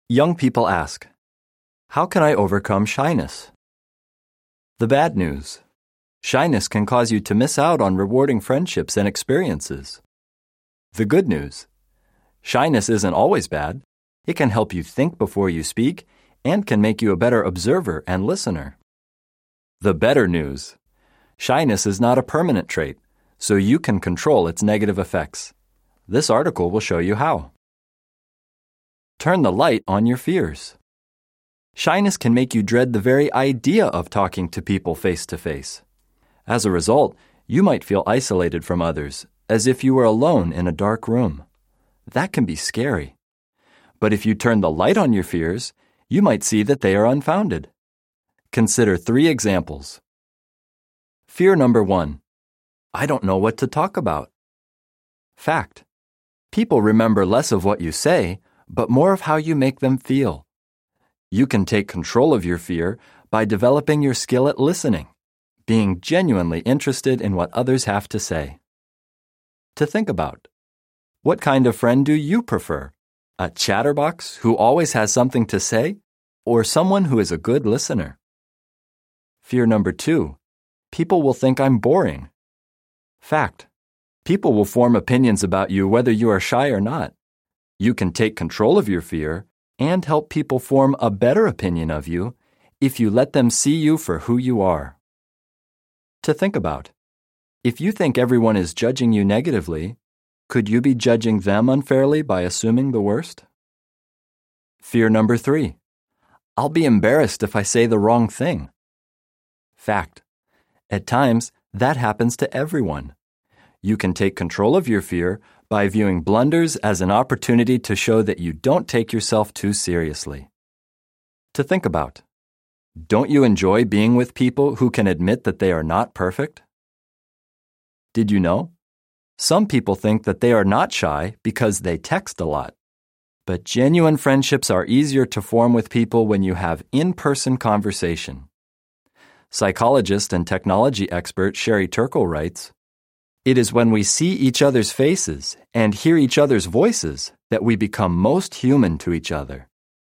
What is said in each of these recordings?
Young people ask, how can I overcome shyness? The bad news. Shyness can cause you to miss out on rewarding friendships and experiences. The good news. Shyness isn't always bad. It can help you think before you speak and can make you a better observer and listener. The better news. Shyness is not a permanent trait, so you can control its negative effects. This article will show you how. Turn the light on your fears. Shyness can make you dread the very idea of talking to people face to face. As a result, you might feel isolated from others, as if you were alone in a dark room. That can be scary. But if you turn the light on your fears, you might see that they are unfounded. Consider 3 examples. Fear number 1. I don't know what to talk about. Fact. People remember less of what you say, but more of how you make them feel. You can take control of your fear by developing your skill at listening, being genuinely interested in what others have to say. To think about. What kind of friend do you prefer? A chatterbox who always has something to say, or someone who is a good listener? Fear number 2. People will think I'm boring. Fact. People will form opinions about you whether you are shy or not. You can take control of your fear and help people form a better opinion of you if you let them see you for who you are. To think about. If you think everyone is judging you negatively, could you be judging them unfairly by assuming the worst? Fear number 3. I'll be embarrassed if I say the wrong thing. Fact. At times, that happens to everyone. You can take control of your fear by viewing blunders as an opportunity to show that you don't take yourself too seriously. To think about. Don't you enjoy being with people who can admit that they are not perfect? Did you know? Some people think that they are not shy because they text a lot. But genuine friendships are easier to form with people when you have in-person conversation. Psychologist and technology expert Sherry Turkle writes, "It is when we see each other's faces and hear each other's voices that we become most human to each other."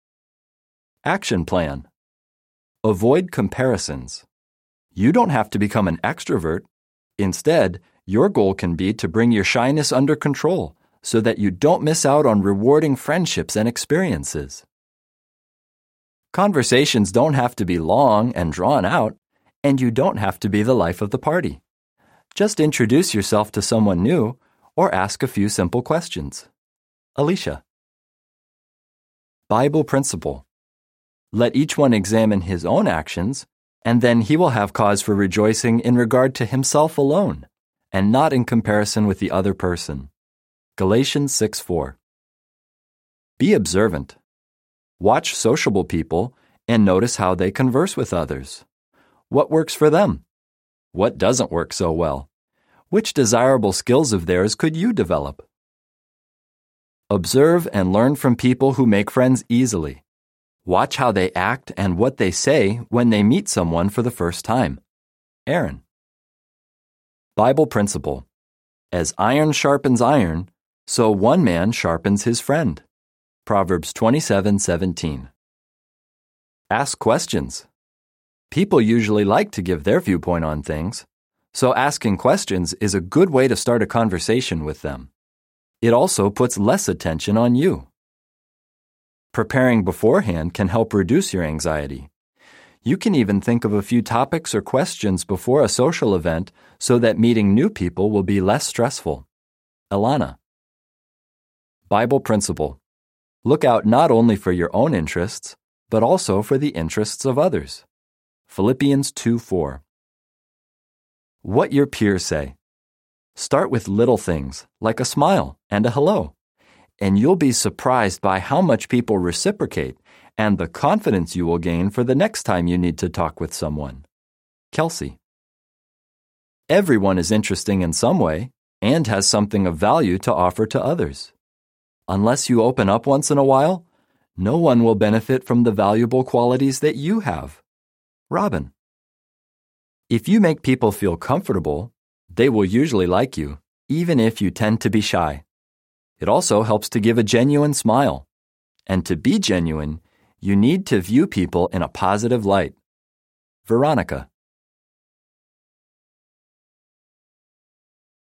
Action plan. Avoid comparisons. You don't have to become an extrovert. Instead, your goal can be to bring your shyness under control so that you don't miss out on rewarding friendships and experiences. Conversations don't have to be long and drawn out, and you don't have to be the life of the party. Just introduce yourself to someone new or ask a few simple questions. Alicia. Bible principle. Let each one examine his own actions, and then he will have cause for rejoicing in regard to himself alone, and not in comparison with the other person. Galatians 6:4. Be observant. Watch sociable people and notice how they converse with others. What works for them? What doesn't work so well? Which desirable skills of theirs could you develop? Observe and learn from people who make friends easily. Watch how they act and what they say when they meet someone for the first time. Aaron. Bible principle. As iron sharpens iron, so one man sharpens his friend. Proverbs 27:17. Ask questions. People usually like to give their viewpoint on things, so asking questions is a good way to start a conversation with them. It also puts less attention on you. Preparing beforehand can help reduce your anxiety. You can even think of a few topics or questions before a social event so that meeting new people will be less stressful. Alana. Bible principle. Look out not only for your own interests, but also for the interests of others. Philippians 2:4. What your peers say. Start with little things, like a smile and a hello, and you'll be surprised by how much people reciprocate and the confidence you will gain for the next time you need to talk with someone. Kelsey. Everyone is interesting in some way and has something of value to offer to others. Unless you open up once in a while, no one will benefit from the valuable qualities that you have. Robin. If you make people feel comfortable, they will usually like you, even if you tend to be shy. It also helps to give a genuine smile. And to be genuine, you need to view people in a positive light. Veronica.